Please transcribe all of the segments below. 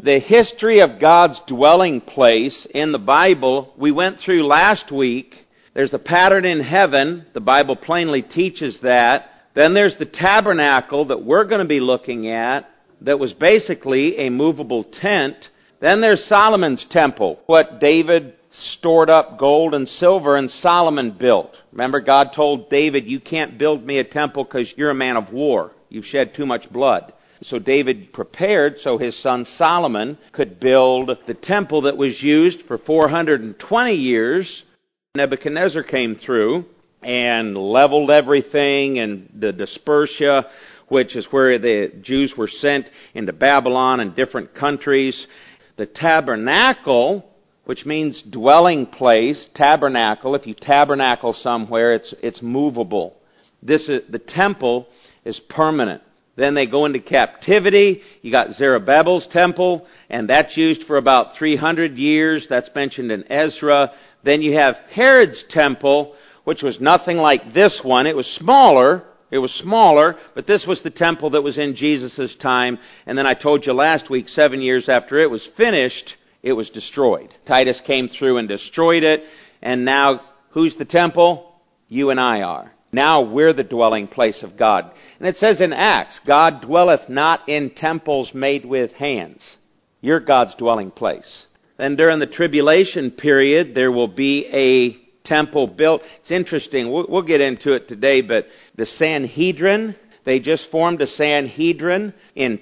The history of God's dwelling place in the Bible, we went through last week. There's a pattern in heaven. The Bible plainly teaches that. Then there's the tabernacle that we're going to be looking at that was basically a movable tent. Then there's Solomon's temple, what David stored up gold and silver and Solomon built. Remember, God told David, you can't build me a temple because you're a man of war. You've shed too much blood. So David prepared so his son Solomon could build the temple that was used for 420 years. Nebuchadnezzar came through and leveled everything, and the dispersia, which is where the Jews were sent into Babylon and different countries. The tabernacle, which means dwelling place, tabernacle. If you tabernacle somewhere, it's movable. The temple is permanent. Then they go into captivity. You got Zerubbabel's temple, and that's used for about 300 years. That's mentioned in Ezra. Then you have Herod's temple, which was nothing like this one. It was smaller, but this was the temple that was in Jesus' time. And then I told you last week, 7 years after it was finished, it was destroyed. Titus came through and destroyed it. And now, who's the temple? You and I are. Now we're the dwelling place of God. And it says in Acts, God dwelleth not in temples made with hands. You're God's dwelling place. Then during the tribulation period, there will be a temple built. It's interesting. We'll get into it today, but the Sanhedrin, they just formed a Sanhedrin in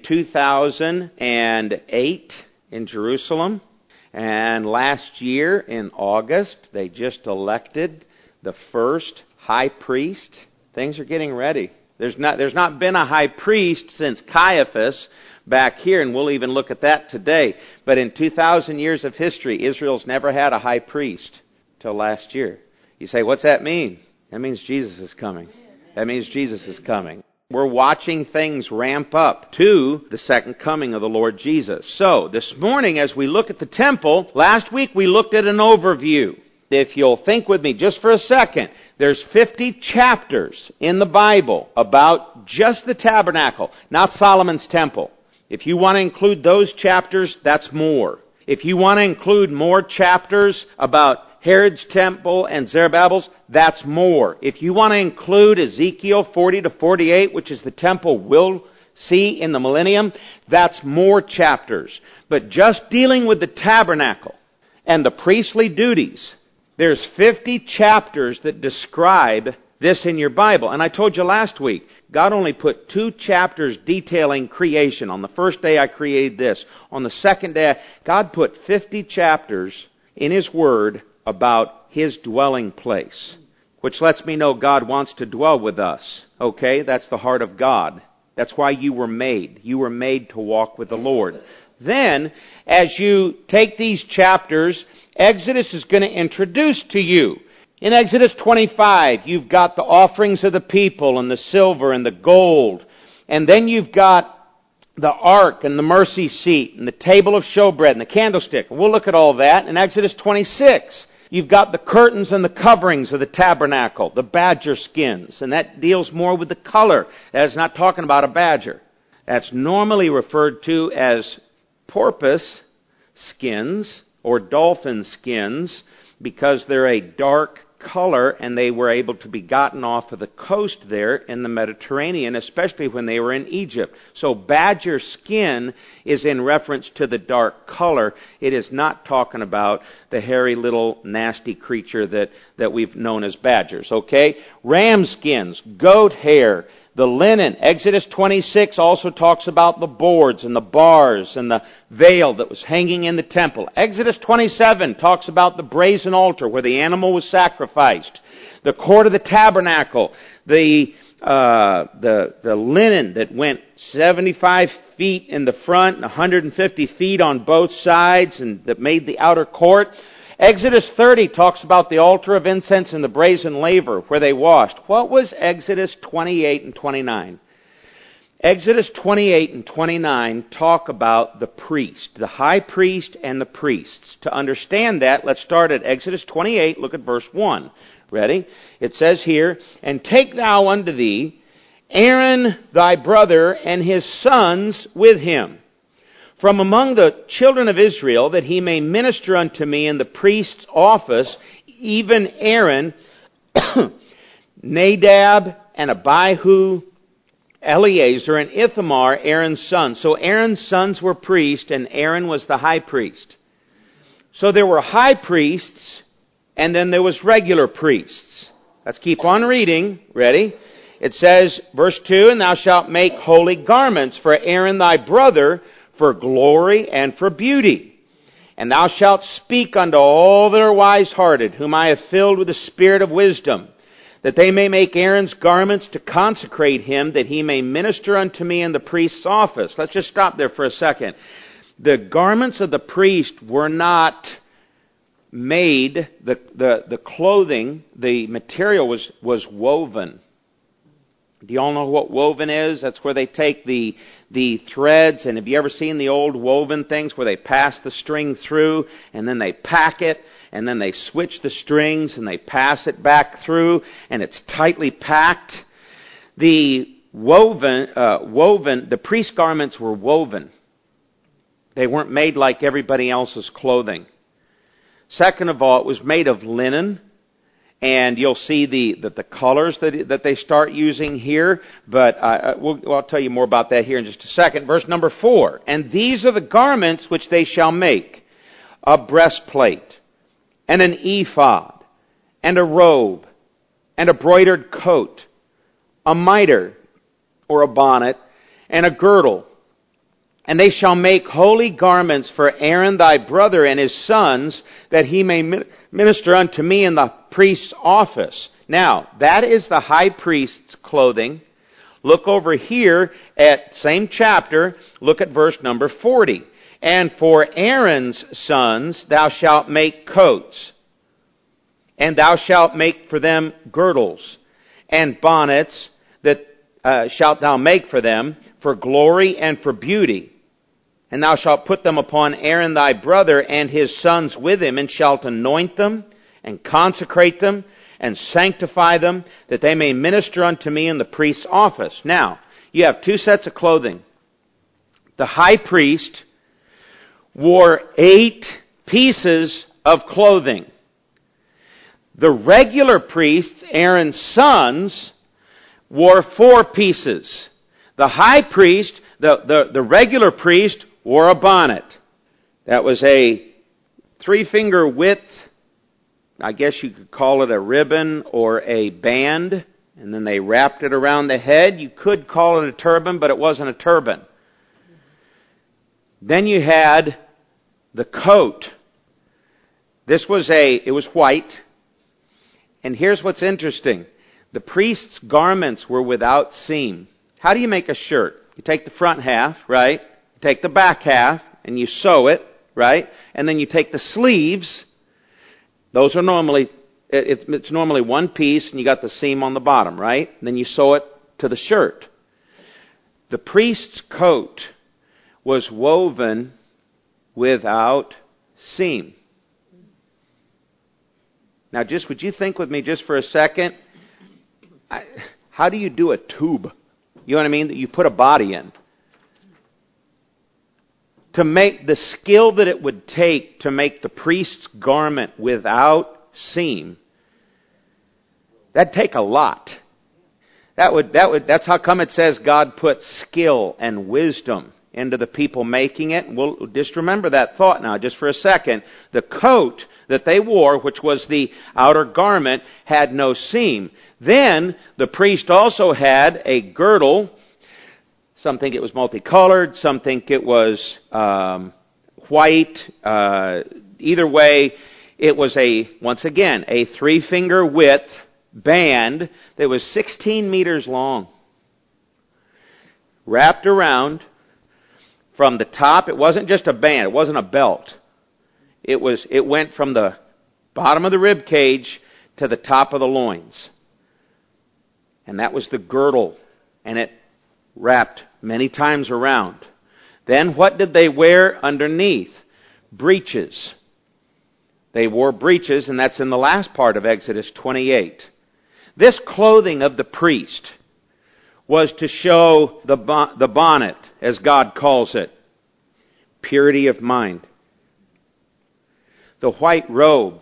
2008 in Jerusalem. And last year in August, they just elected the first high priest. Things are getting ready. There's not been a high priest since Caiaphas back here, and we'll even look at that today. But in 2,000 years of history, Israel's never had a high priest till last year. You say, what's that mean? That means Jesus is coming. That means Jesus is coming. We're watching things ramp up to the second coming of the Lord Jesus. So, this morning as we look at the temple, last week we looked at an overview. If you'll think with me just for a second, there's 50 chapters in the Bible about just the tabernacle, not Solomon's temple. If you want to include those chapters, that's more. If you want to include more chapters about Herod's temple and Zerubbabel's, that's more. If you want to include Ezekiel 40 to 48, which is the temple we'll see in the millennium, that's more chapters. But just dealing with the tabernacle and the priestly duties, there's 50 chapters that describe this in your Bible. And I told you last week, God only put 2 chapters detailing creation. On the first day I created this. On the second day, God put 50 chapters in His Word about His dwelling place, which lets me know God wants to dwell with us. Okay? That's the heart of God. That's why you were made. You were made to walk with the Lord. Then, as you take these chapters, Exodus is going to introduce to you. In Exodus 25, you've got the offerings of the people and the silver and the gold. And then you've got the ark and the mercy seat and the table of showbread and the candlestick. We'll look at all that. In Exodus 26, you've got the curtains and the coverings of the tabernacle, the badger skins. And that deals more with the color. That's not talking about a badger. That's normally referred to as porpoise skins or dolphin skins because they're a dark color and they were able to be gotten off of the coast there in the Mediterranean, especially when they were in Egypt. So badger skin is in reference to the dark color. It is not talking about the hairy little nasty creature that we've known as badgers, okay? Ram skins, goat hair, the linen. Exodus 26 also talks about the boards and the bars and the veil that was hanging in the temple. Exodus 27 talks about the brazen altar where the animal was sacrificed. The court of the tabernacle. The linen that went 75 feet in the front and 150 feet on both sides and that made the outer court. Exodus 30 talks about the altar of incense and the brazen laver where they washed. What was Exodus 28 and 29? Exodus 28 and 29 talk about the priest, the high priest and the priests. To understand that, let's start at Exodus 28, look at verse 1. Ready? It says here, "And take thou unto thee Aaron thy brother and his sons with him. from among the children of Israel, that he may minister unto me in the priest's office, even Aaron, Nadab, and Abihu, Eleazar, and Ithamar, Aaron's sons. So Aaron's sons were priests, and Aaron was the high priest. So there were high priests, and then there was regular priests. Let's keep on reading. Ready? It says, verse 2, And thou shalt make holy garments for Aaron thy brother, for glory and for beauty. And thou shalt speak unto all that are wise-hearted, whom I have filled with the spirit of wisdom, that they may make Aaron's garments to consecrate him, that he may minister unto me in the priest's office. Let's just stop there for a second. The garments of the priest were not made, the clothing, the material was woven. Do you all know what woven is? That's where they take the threads, and have you ever seen the old woven things where they pass the string through, and then they pack it, and then they switch the strings, and they pass it back through, and it's tightly packed? The the priest garments were woven. They weren't made like everybody else's clothing. Second of all, it was made of linen. And you'll see the colors that they start using here. But I'll tell you more about that here in just a second. Verse number 4. And these are the garments which they shall make: a breastplate, and an ephod, and a robe, and a broidered coat, a mitre, or a bonnet, and a girdle. And they shall make holy garments for Aaron thy brother and his sons, that he may minister unto me in the priest's office. Now, that is the high priest's clothing. Look over here at same chapter. Look at verse number 40. And for Aaron's sons thou shalt make coats, and thou shalt make for them girdles, and bonnets that shalt thou make for them, for glory and for beauty. And thou shalt put them upon Aaron thy brother and his sons with him, and shalt anoint them, and consecrate them, and sanctify them, that they may minister unto me in the priest's office. Now, you have two sets of clothing. The high priest wore 8 pieces of clothing. The regular priests, Aaron's sons, wore 4 pieces. The high priest, the regular priest, wore a bonnet. That was a 3-finger width, I guess you could call it a ribbon or a band, and then they wrapped it around the head. You could call it a turban, but it wasn't a turban. Then you had the coat. It was white. And here's what's interesting. The priest's garments were without seam. How do you make a shirt? You take the front half, right? You take the back half, and you sew it, right? And then you take the sleeves. Those are normally, it's normally one piece, and you got the seam on the bottom, right? And then you sew it to the shirt. The priest's coat was woven without seam. Now, would you think with me just for a second? How do you do a tube? You know what I mean? That you put a body in. To make the skill that it would take to make the priest's garment without seam, that'd take a lot. That's how come it says God put skill and wisdom into the people making it. We'll just remember that thought now just for a second. The coat that they wore, which was the outer garment, had no seam. Then the priest also had a girdle. Some think it was multicolored. Some think it was white. Either way, it was once again, a 3-finger width band that was 16 meters long. Wrapped around from the top. It wasn't just a band. It wasn't a belt. It went from the bottom of the rib cage to the top of the loins. And that was the girdle. And it wrapped many times around. Then what did they wear underneath? Breeches. They wore breeches, and that's in the last part of Exodus 28. This clothing of the priest was to show the bonnet, as God calls it. purity of mind. The white robe,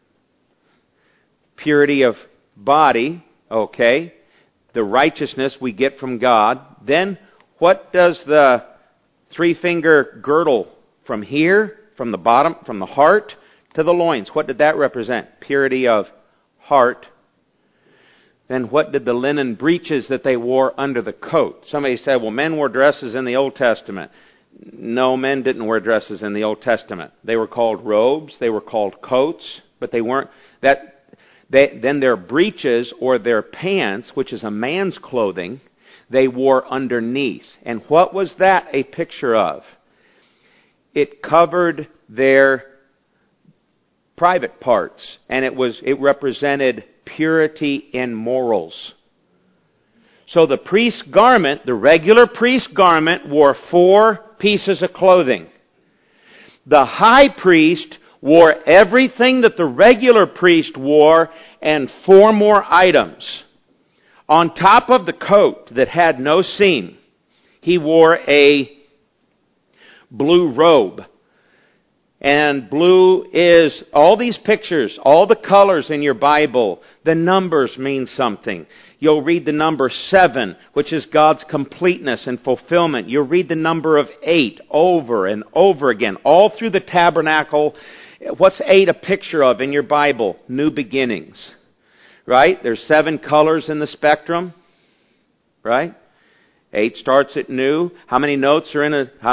purity of body, okay. The righteousness we get from God. Then what does the three-finger girdle from here, from the bottom, from the heart to the loins, what did that represent? Purity of heart. Then what did the linen breeches that they wore under the coat? Somebody said, well, men wore dresses in the Old Testament. No, men didn't wear dresses in the Old Testament. They were called robes, they were called coats, but they weren't, then their breeches or their pants, which is a man's clothing, they wore underneath. And what was that a picture of? It covered their private parts, and it represented purity in morals. So the priest's garment, the regular priest's garment, wore 4 pieces of clothing. The high priest wore everything that the regular priest wore and 4 more items. On top of the coat that had no seam, he wore a blue robe. And blue is all these pictures, all the colors in your Bible. The numbers mean something. You'll read the number 7, which is God's completeness and fulfillment. You'll read the number of 8 over and over again, all through the tabernacle. What's 8 a picture of in your Bible? New beginnings. Right? There's 7 colors in the spectrum. Right? 8 starts at new. How many notes are in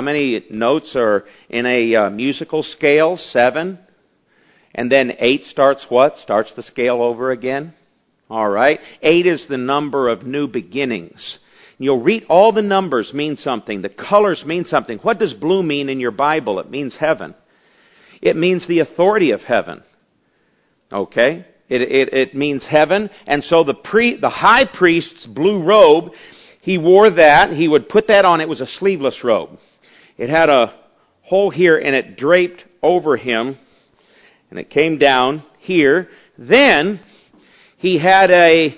a musical scale? 7. And then 8 starts what? Starts the scale over again. All right. 8 is the number of new beginnings. You'll read all the numbers mean something. The colors mean something. What does blue mean in your Bible? It means heaven. It means the authority of heaven. Okay? It means heaven. And so the high priest's blue robe, he wore that. He would put that on. It was a sleeveless robe. It had a hole here and it draped over him. And it came down here. Then he had a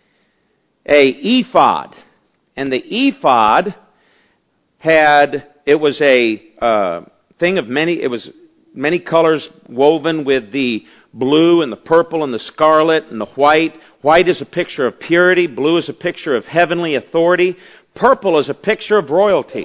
ephod. And the ephod it was a thing of many colors woven with the blue and the purple and the scarlet and the white. White is a picture of purity. Blue is a picture of heavenly authority. Purple is a picture of royalty.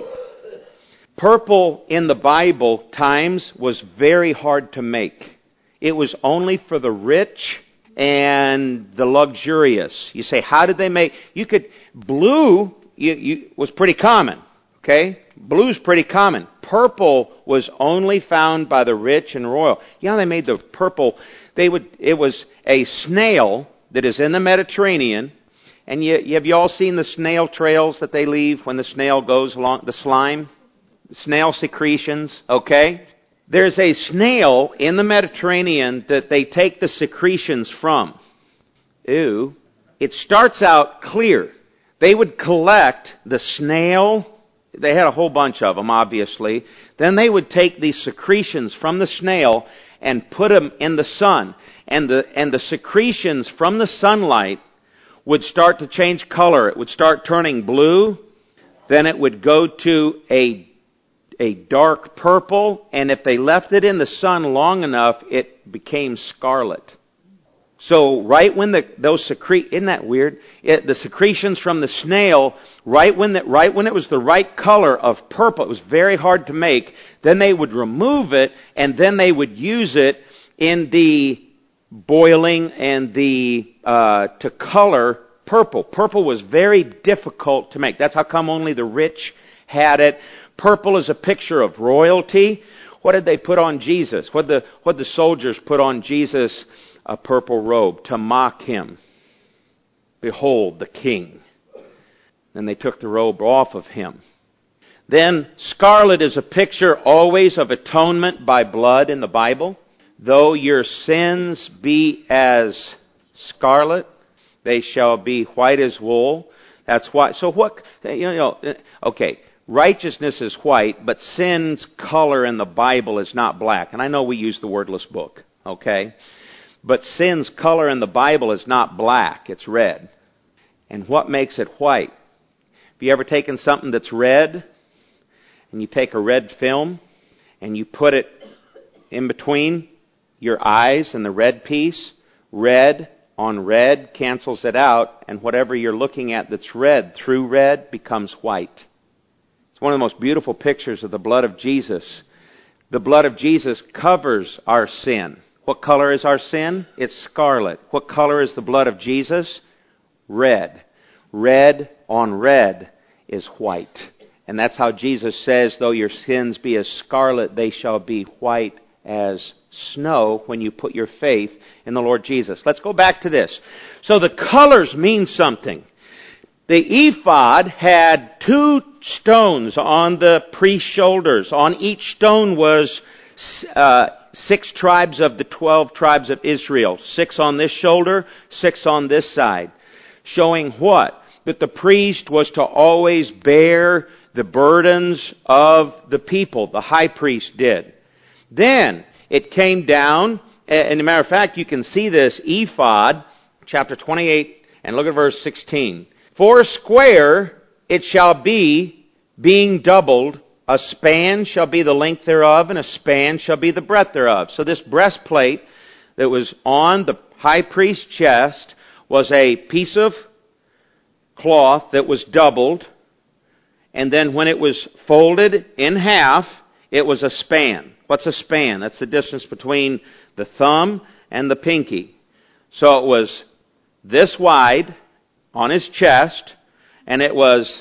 Purple in the Bible times was very hard to make. It was only for the rich and the luxurious. You say, how did they make? Blue was pretty common. Okay? Blue's pretty common. Purple was only found by the rich and royal. You know, they made the purple. It was a snail that is in the Mediterranean. And have you all seen the snail trails that they leave when the snail goes along, the slime? Snail secretions, okay? There's a snail in the Mediterranean that they take the secretions from. Ew. It starts out clear. They would collect the snail. They had a whole bunch of them, obviously. Then they would take these secretions from the snail and put them in the sun. And the secretions from the sunlight would start to change color. It would start turning blue. Then it would go to a dark purple. And if they left it in the sun long enough, it became scarlet. So right when isn't that weird? The secretions from the snail, right when it was the right color of purple, it was very hard to make. Then they would remove it, and then they would use it in the boiling and to color purple. Purple was very difficult to make. That's how come only the rich had it. Purple is a picture of royalty. What did they put on Jesus? What the soldiers put on Jesus? A purple robe to mock him. Behold the king. Then they took the robe off of him. Then scarlet is a picture always of atonement by blood in the Bible. Though your sins be as scarlet, they shall be white as wool. That's why. So what? Okay. Righteousness is white, but sin's color in the Bible is not black. And I know we use the wordless book. Okay. But sin's color in the Bible is not black, it's red. And what makes it white? Have you ever taken something that's red, and you take a red film, and you put it in between your eyes and the red piece. Red on red cancels it out, and whatever you're looking at that's red through red becomes white. It's one of the most beautiful pictures of the blood of Jesus. The blood of Jesus covers our sin. What color is our sin? It's scarlet. What color is the blood of Jesus? Red. Red on red is white. And that's how Jesus says, though your sins be as scarlet, they shall be white as snow when you put your faith in the Lord Jesus. Let's go back to this. So the colors mean something. The ephod had 2 stones on the priest's shoulders. On each stone was 6 tribes of the 12 tribes of Israel. 6 on this shoulder, 6 on this side. Showing what? That the priest was to always bear the burdens of the people. The high priest did. Then it came down, and as a matter of fact, you can see this ephod, chapter 28, and look at verse 16. 4 square it shall be, being doubled. A span shall be the length thereof, and a span shall be the breadth thereof. So this breastplate that was on the high priest's chest was a piece of cloth that was doubled, and then when it was folded in half, it was a span. What's a span? That's the distance between the thumb and the pinky. So it was this wide on his chest, and it was,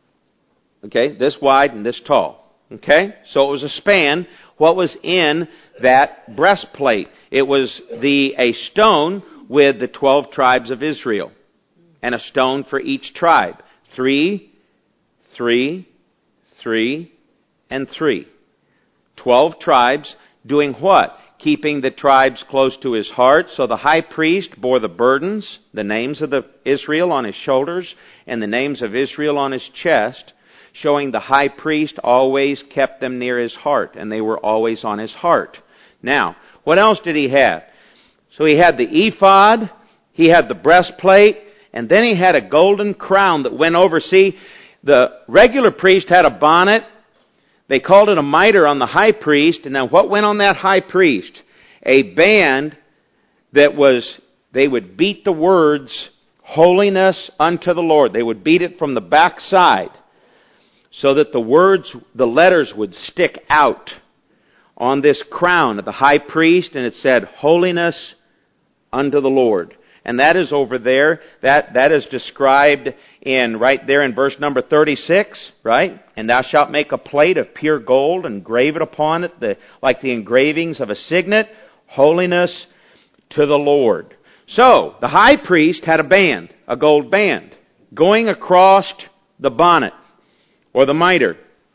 this wide and this tall. So it was a span. What was in that breastplate? It was a stone with the 12 tribes of Israel, and a stone for each tribe. 3, 3, 3, and 3. 12 tribes doing what? Keeping the tribes close to his heart. So the high priest bore the burdens, the names of the Israel on his shoulders, and the names of Israel on his chest, showing the high priest always kept them near his heart, and they were always on his heart. Now, what else did he have? So he had the ephod, he had the breastplate, and then he had a golden crown that went over. See, the regular priest had a bonnet. They called it a mitre on the high priest, and then what went on that high priest? A band that they would beat the words, holiness unto the Lord. They would beat it from the back side so that the letters would stick out on this crown of the high priest, and it said, holiness unto the Lord. And that is over there. That is described right there in verse number 36, right? And thou shalt make a plate of pure gold and grave it upon it, like the engravings of a signet, holiness to the Lord. So, the high priest had a band, a gold band, going across the bonnet, or the mitre.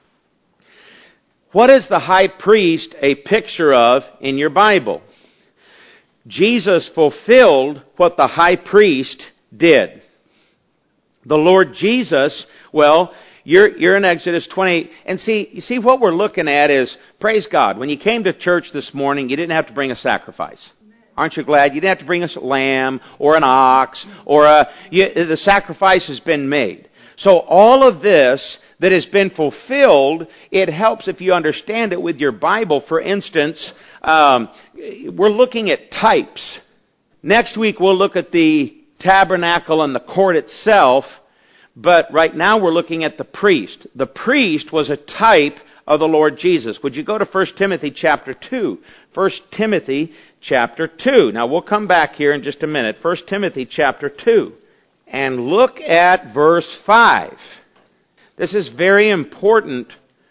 What is the high priest a picture of in your Bible? Jesus fulfilled what the high priest did. The Lord Jesus, you're in Exodus 28, and you see what we're looking at is, praise God, when you came to church this morning, you didn't have to bring a sacrifice. Aren't you glad? You didn't have to bring a lamb or an ox the sacrifice has been made. So all of this that has been fulfilled, it helps if you understand it with your Bible. For instance, we're looking at types. Next week we'll look at the tabernacle and the court itself, but right now we're looking at the priest. The priest was a type of the Lord Jesus. Would you go to 1 Timothy chapter 2? 1 Timothy chapter 2. Now we'll come back here in just a minute. 1 Timothy chapter 2. And look at verse 5. This is very important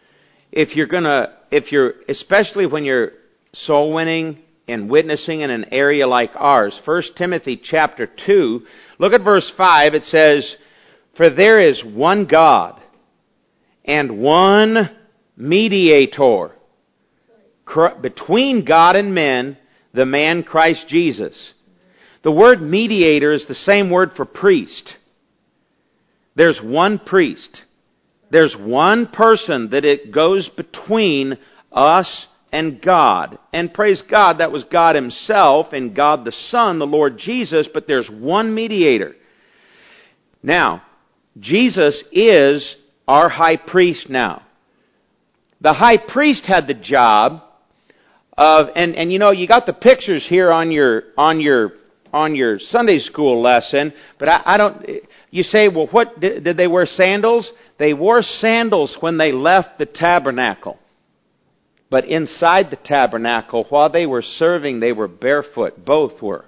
especially when you're soul winning and witnessing in an area like ours. 1 Timothy chapter 2, look at verse 5. It says, for there is one God and one mediator between God and men, the man Christ Jesus. The word mediator is the same word for priest. There's one priest. There's one person that it goes between us and God. And praise God, that was God Himself and God the Son, the Lord Jesus, but there's one mediator. Now, Jesus is our high priest now. The high priest had the job of, and you know, you got the pictures here on your Sunday school lesson, but I don't, you say, well, what, did they wear sandals? They wore sandals when they left the tabernacle. But inside the tabernacle, while they were serving, they were barefoot. Both were.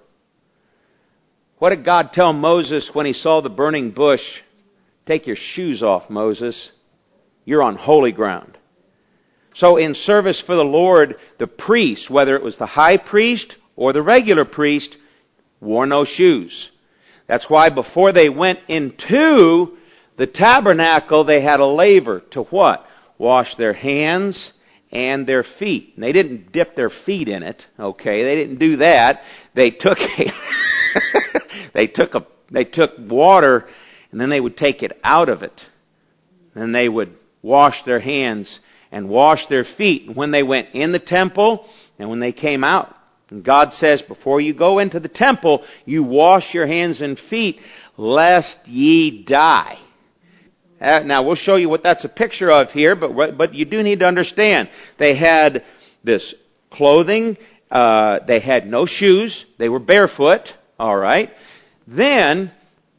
What did God tell Moses when he saw the burning bush? Take your shoes off, Moses. You're on holy ground. So in service for the Lord, the priest, whether it was the high priest or the regular priest, wore no shoes. That's why before they went into the tabernacle, they had a laver to what? Wash their hands and their feet. And they didn't dip their feet in it, okay? They didn't do that. They took they took water, and then they would take it out of it. Then they would wash their hands and wash their feet when they went in the temple and when they came out. And God says, before you go into the temple, you wash your hands and feet, lest ye die. Now, we'll show you what that's a picture of here, but you do need to understand. They had this clothing. They had no shoes. They were barefoot. All right. Then,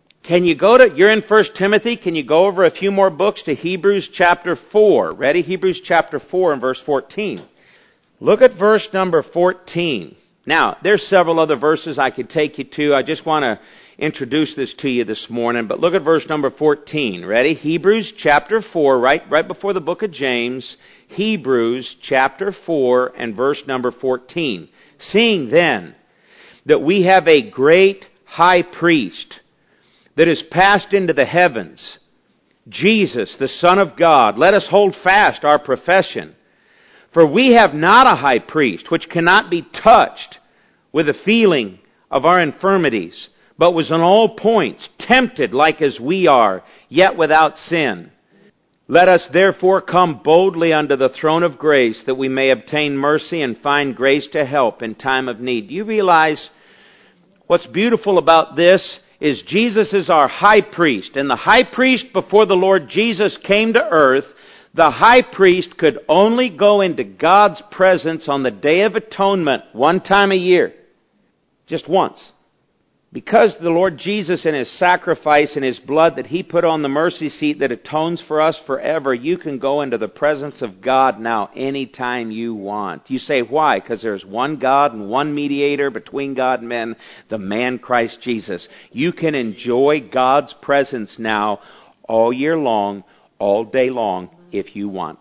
you're in 1 Timothy. Can you go over a few more books to Hebrews chapter 4? Ready? Hebrews chapter 4 and verse 14. Look at verse number 14. Now, there's several other verses I could take you to. I just want to introduce this to you this morning. But look at verse number 14. Ready? Hebrews chapter 4, right before the book of James. Hebrews chapter 4 and verse number 14. Seeing then that we have a great high priest that is passed into the heavens, Jesus, the Son of God, let us hold fast our profession. For we have not a high priest which cannot be touched with the feeling of our infirmities, but was in all points tempted like as we are, yet without sin. Let us therefore come boldly unto the throne of grace, that we may obtain mercy and find grace to help in time of need. Do you realize what's beautiful about this is Jesus is our high priest. And the high priest before the Lord Jesus came to earth, the high priest could only go into God's presence on the Day of Atonement one time a year. Just once. Because the Lord Jesus in His sacrifice and His blood that He put on the mercy seat that atones for us forever, you can go into the presence of God now anytime you want. You say, why? Because there's one God and one mediator between God and men, the man Christ Jesus. You can enjoy God's presence now all year long, all day long, if you want.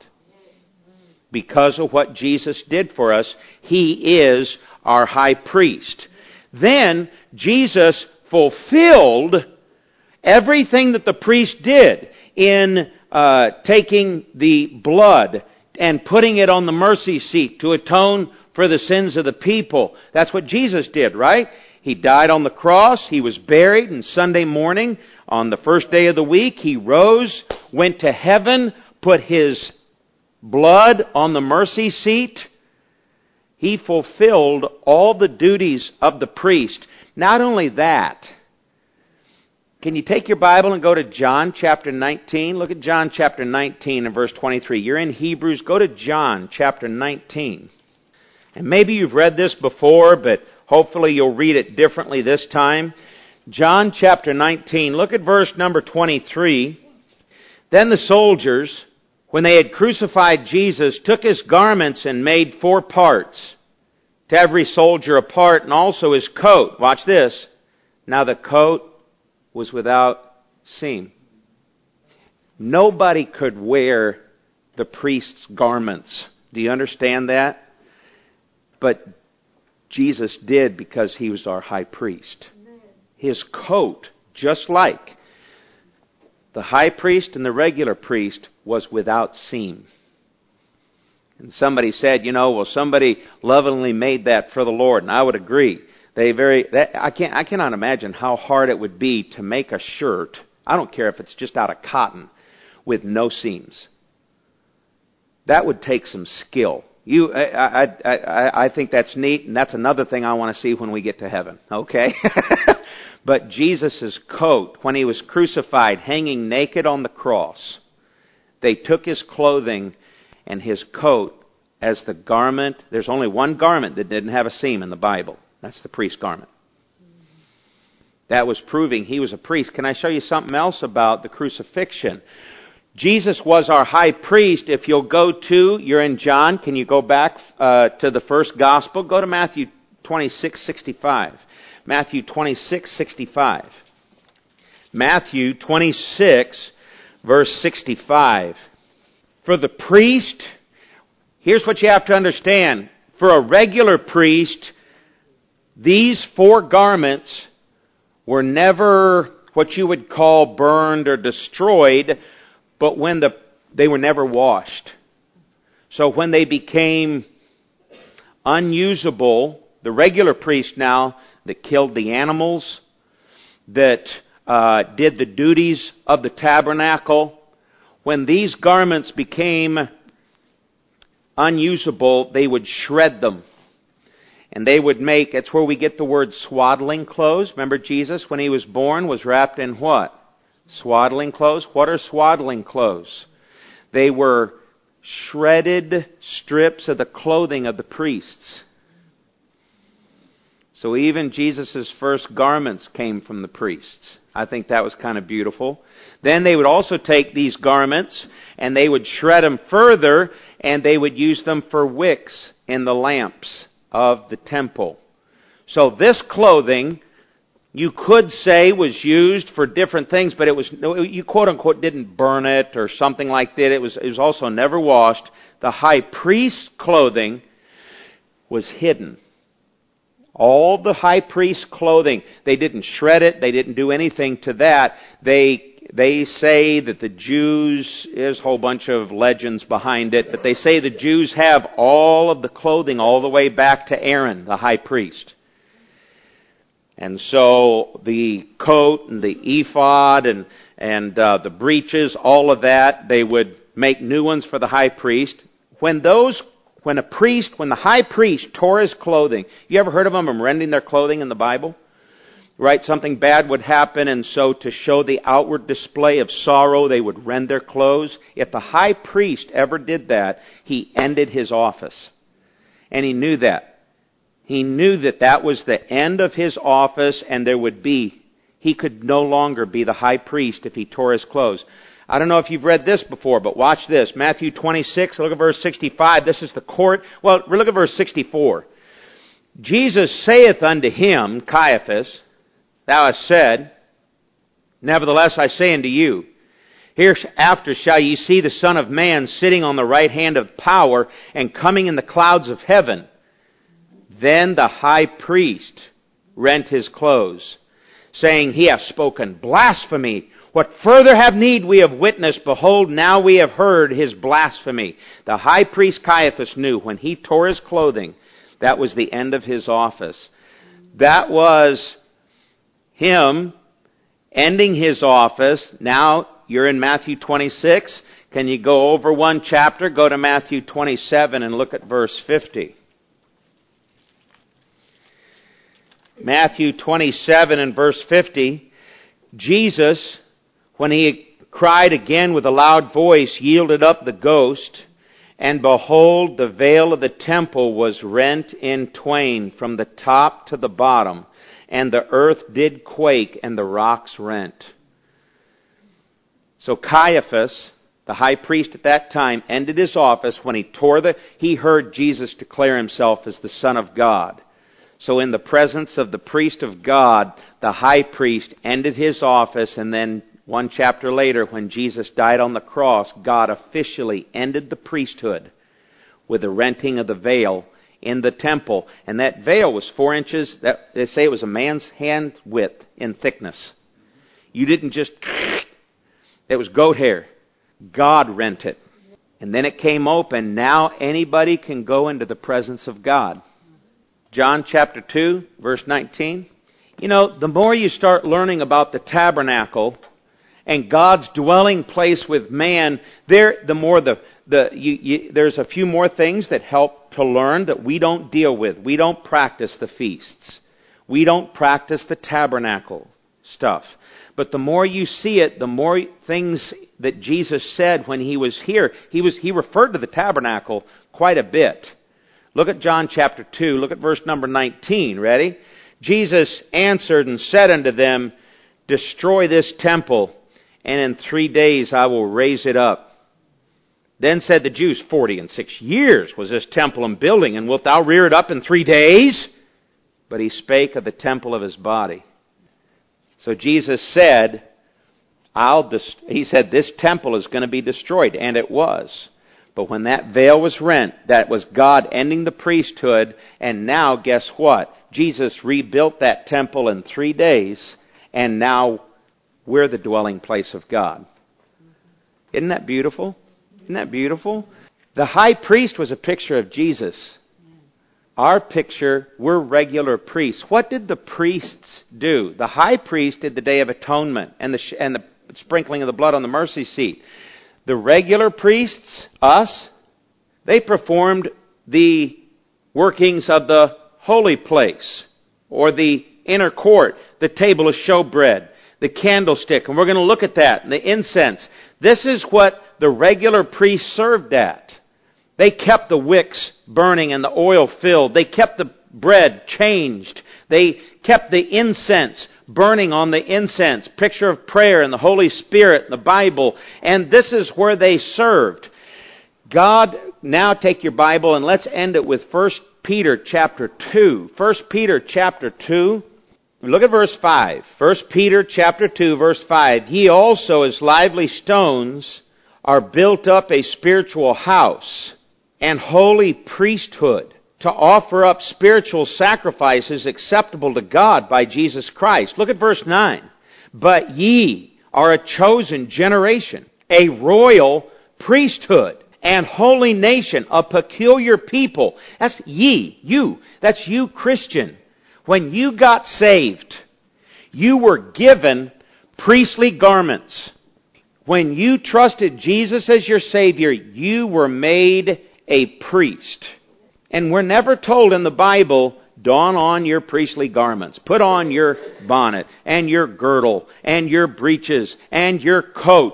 Because of what Jesus did for us, He is our high priest. Then Jesus fulfilled everything that the priest did in taking the blood and putting it on the mercy seat to atone for the sins of the people. That's what Jesus did, right? He died on the cross. He was buried, and Sunday morning, on the first day of the week, He rose, went to heaven, put His blood on the mercy seat. He fulfilled all the duties of the priest. Not only that, can you take your Bible and go to John chapter 19? Look at John chapter 19 and verse 23. You're in Hebrews. Go to John chapter 19. And maybe you've read this before, but hopefully you'll read it differently this time. John chapter 19. Look at verse number 23. Then the soldiers, when they had crucified Jesus, took His garments and made 4 parts, to every soldier a part, and also his coat. Watch this. Now the coat was without seam. Nobody could wear the priest's garments. Do you understand that? But Jesus did, because He was our high priest. His coat, just like the high priest and the regular priest, was without seam. And somebody said, somebody lovingly made that for the Lord, and I would agree. I cannot imagine how hard it would be to make a shirt. I don't care if it's just out of cotton, with no seams. That would take some skill. I think that's neat, and that's another thing I want to see when we get to heaven. Okay. But Jesus' coat, when He was crucified, hanging naked on the cross, they took His clothing and his coat as the garment. There's only one garment that didn't have a seam in the Bible. That's the priest's garment. That was proving he was a priest. Can I show you something else about the crucifixion? Jesus was our high priest. If you'll go to, you're in John, can you go back to the first gospel? Go to Matthew 26:65. Matthew 26:65. Matthew 26, verse 65. For the priest, here's what you have to understand. For a regular priest, these four garments were never what you would call burned or destroyed, but when they were never washed. So when they became unusable, the regular priest now that killed the animals, that did the duties of the tabernacle, when these garments became unusable, they would shred them. And they would make, it's where we get the word swaddling clothes. Remember Jesus, when he was born, was wrapped in what? Swaddling clothes. What are swaddling clothes? They were shredded strips of the clothing of the priests. So even Jesus' first garments came from the priests. I think that was kind of beautiful. Then they would also take these garments and they would shred them further, and they would use them for wicks in the lamps of the temple. So this clothing, you could say, was used for different things, but it was, you quote unquote didn't burn it or something like that. It was also never washed. The high priest's clothing was hidden. All the high priest's clothing, they didn't shred it, they didn't do anything to that. They say that the Jews, there's a whole bunch of legends behind it, but they say the Jews have all of the clothing all the way back to Aaron, the high priest. And so the coat and the ephod and the breeches, all of that, they would make new ones for the high priest. When the high priest tore his clothing, you ever heard of them rending their clothing in the Bible? Right? Something bad would happen, and so to show the outward display of sorrow, they would rend their clothes. If the high priest ever did that, he ended his office. And he knew that. He knew that that was the end of his office, and he could no longer be the high priest if he tore his clothes. I don't know if you've read this before, but watch this. Matthew 26, look at verse 65. This is the court. Well, look at verse 64. Jesus saith unto him, Caiaphas, Thou hast said, Nevertheless I say unto you, Hereafter shall ye see the Son of Man sitting on the right hand of power, and coming in the clouds of heaven. Then the high priest rent his clothes, saying, He hath spoken blasphemy. What further have need we of witness? Behold, now we have heard his blasphemy. The high priest Caiaphas knew when he tore his clothing, that was the end of his office. That was him ending his office. Now you're in Matthew 26. Can you go over one chapter? Go to Matthew 27 and look at verse 50. Matthew 27 and verse 50. Jesus, when he cried again with a loud voice, yielded up the ghost, and behold, the veil of the temple was rent in twain from the top to the bottom, and the earth did quake, and the rocks rent. So Caiaphas, the high priest at that time, ended his office when he heard Jesus declare himself as the Son of God. So in the presence of the priest of God, the high priest ended his office, and then one chapter later, when Jesus died on the cross, God officially ended the priesthood with the renting of the veil in the temple. And that veil was 4 inches, they say it was a man's hand width in thickness. You didn't just, it was goat hair. God rent it. And then it came open. Now anybody can go into the presence of God. John chapter 2, verse 19. You know, the more you start learning about the tabernacle and God's dwelling place with man, there's a few more things that help to learn that we don't deal with. We don't practice the feasts. We don't practice the tabernacle stuff. But the more you see it, the more things that Jesus said when he was here. He referred to the tabernacle quite a bit. Look at John chapter 2. Look at verse number 19. Ready? Jesus answered and said unto them, Destroy this temple, and in 3 days I will raise it up. Then said the Jews, 46 years was this temple in building, and wilt thou rear it up in 3 days? But he spake of the temple of his body. So Jesus said, he said, this temple is going to be destroyed, and it was. But when that veil was rent, that was God ending the priesthood, and now guess what? Jesus rebuilt that temple in 3 days, and now we're the dwelling place of God. Isn't that beautiful? Isn't that beautiful? The high priest was a picture of Jesus. Our picture, we're regular priests. What did the priests do? The high priest did the Day of Atonement and the sprinkling of the blood on the mercy seat. The regular priests, us, they performed the workings of the holy place or the inner court, the table of showbread, the candlestick, and we're going to look at that, and the incense. This is what the regular priests served at. They kept the wicks burning and the oil filled. They kept the bread changed. They kept the incense burning on the incense. Picture of prayer and the Holy Spirit and the Bible. And this is where they served. God, now take your Bible and let's end it with 1 Peter chapter 2. 1 Peter chapter 2. Look at verse 5. 1 Peter chapter 2 verse 5. Ye also as lively stones are built up a spiritual house and holy priesthood to offer up spiritual sacrifices acceptable to God by Jesus Christ. Look at verse 9. But ye are a chosen generation, a royal priesthood, and holy nation, a peculiar people. That's ye, you. That's you, Christian. When you got saved, you were given priestly garments. When you trusted Jesus as your Savior, you were made a priest. And we're never told in the Bible, don on your priestly garments. Put on your bonnet and your girdle and your breeches and your coat.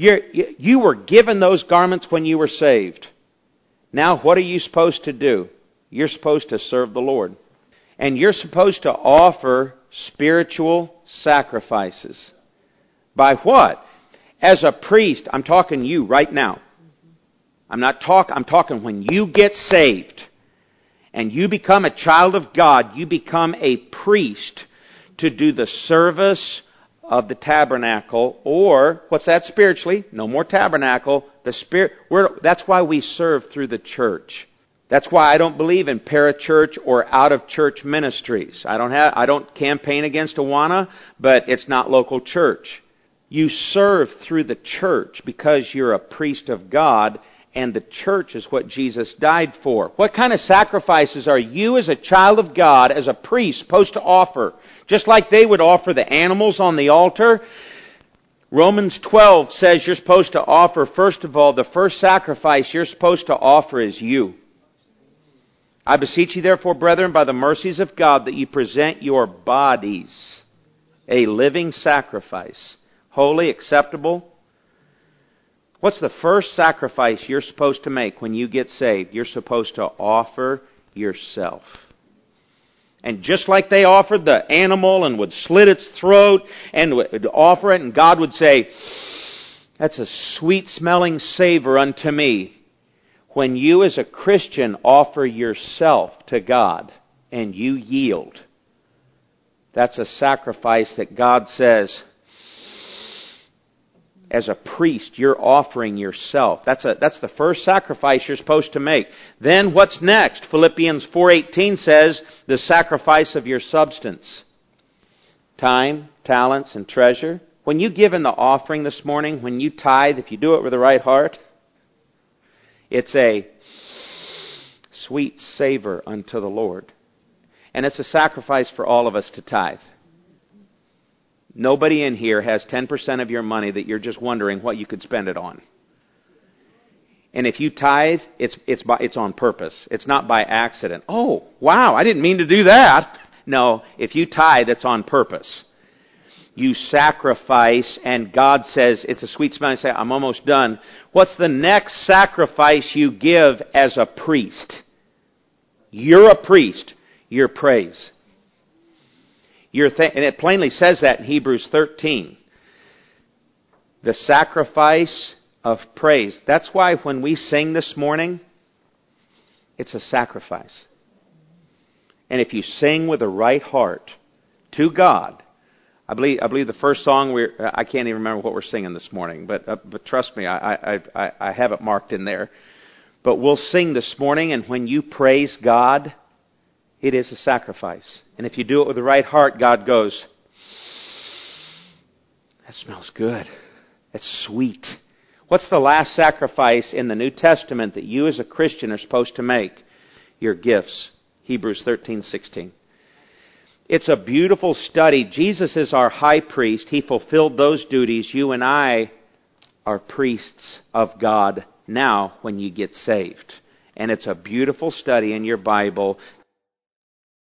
You were given those garments when you were saved. Now what are you supposed to do? You're supposed to serve the Lord. And you're supposed to offer spiritual sacrifices. By what? As a priest, I'm talking you right now. I'm talking when you get saved and you become a child of God, you become a priest to do the service of the tabernacle, or, what's that spiritually? No more tabernacle. That's why we serve through the church. That's why I don't believe in parachurch or out-of-church ministries. I don't campaign against Awana, but it's not local church. You serve through the church because you're a priest of God, and the church is what Jesus died for. What kind of sacrifices are you as a child of God, as a priest, supposed to offer? Just like they would offer the animals on the altar. Romans 12 says you're supposed to offer, first of all, the first sacrifice you're supposed to offer is you. I beseech you therefore, brethren, by the mercies of God, that you present your bodies a living sacrifice, holy, acceptable. What's the first sacrifice you're supposed to make when you get saved? You're supposed to offer yourself. And just like they offered the animal and would slit its throat and would offer it, and God would say, that's a sweet-smelling savor unto me. When you as a Christian offer yourself to God and you yield, that's a sacrifice that God says, as a priest, you're offering yourself. That's the first sacrifice you're supposed to make. Then what's next? Philippians 4:18 says, the sacrifice of your substance. Time, talents, and treasure. When you give in the offering this morning, when you tithe, if you do it with the right heart, it's a sweet savor unto the Lord. And it's a sacrifice for all of us to tithe. Nobody in here has 10% of your money that you're just wondering what you could spend it on. And if you tithe, it's on purpose. It's not by accident. Oh, wow, I didn't mean to do that. No, if you tithe, it's on purpose. you sacrifice and God says it's a sweet smell, and you say, I'm almost done. What's the next sacrifice you give as a priest? You're a priest. Your praise. And it plainly says that in Hebrews 13. The sacrifice of praise. That's why when we sing this morning, it's a sacrifice. And if you sing with a right heart to God, I believe the first song I can't even remember what we're singing this morning, but trust me, I have it marked in there. But we'll sing this morning, and when you praise God, it is a sacrifice. And if you do it with the right heart, God goes, that smells good. It's sweet. What's the last sacrifice in the New Testament that you as a Christian are supposed to make? Your gifts. Hebrews 13:16. It's a beautiful study. Jesus is our high priest. He fulfilled those duties. You and I are priests of God now when you get saved. And it's a beautiful study in your Bible